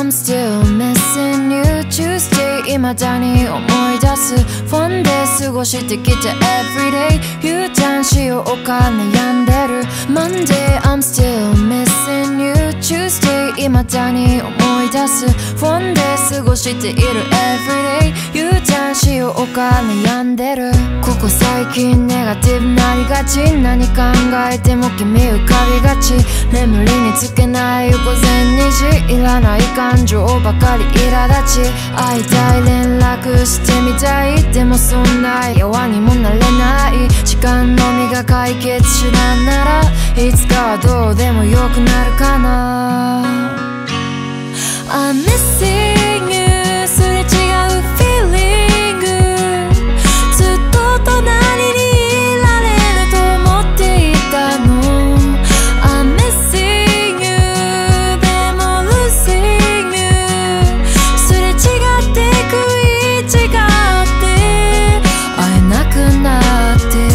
I'm still missing you Tuesday 未だに思い出すフォンで過ごしてきた Everyday U ターンしようか悩んでる Monday I'm still missing you Tuesday 未だに思い出すフォンで過ごしている Everyday U ターンしようか悩んでるここ最近ネガティブなりがち何考えても君浮かびがち眠りにつけない午前2時いらない感情ばかり苛立ち会いたい連絡してみたいでもそんな弱にもなれない時間のみが解決手段ならいつかはどうでもよくなるかな I'm missing you すれ違う feeling ずっと隣にいられると思っていたの I'm missing you でも losing you すれ違って食い違って会えなくなって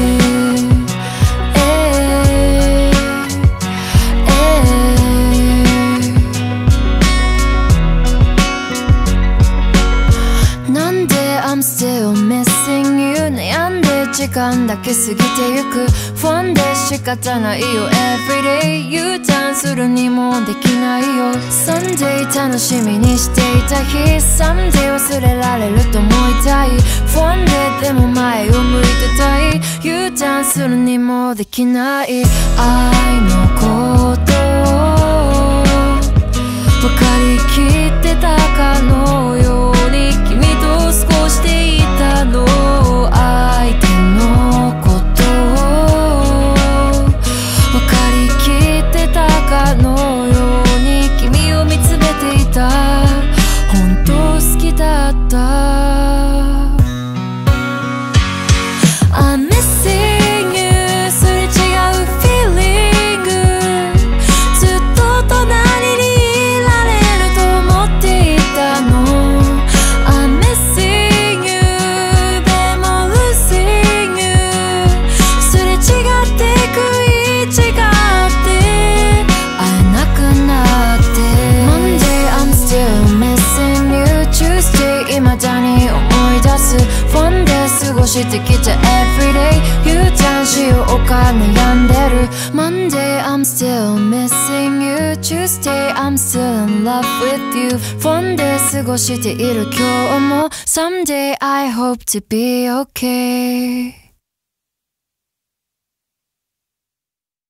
I'm still missing you 悩んで時間だけ過ぎてゆくフォンで仕方ないよ Everyday U ターンするにもできないよ Sunday 楽しみにしていた日 Someday 忘れられると思いたいフォンででも前を向いてたい U ターンするにもできない愛のことを分かりきってたかのように君と少していたの相手のことを分かりきってたかのように君を見つめていた本当好きだった I'm missing you すれ違う feeling ずっと隣にいられると思っていたのI'm missing you でも losing you すれ違って食い違って会えなくなって Monday I'm still missing you Tuesday 未だに思い出すフォンで過ごしてきた Everyday U ターンしようか悩んでる Monday I'm still missing you Tuesday I'm still in love with you フォンで過ごしている今日も Someday I hope to be okay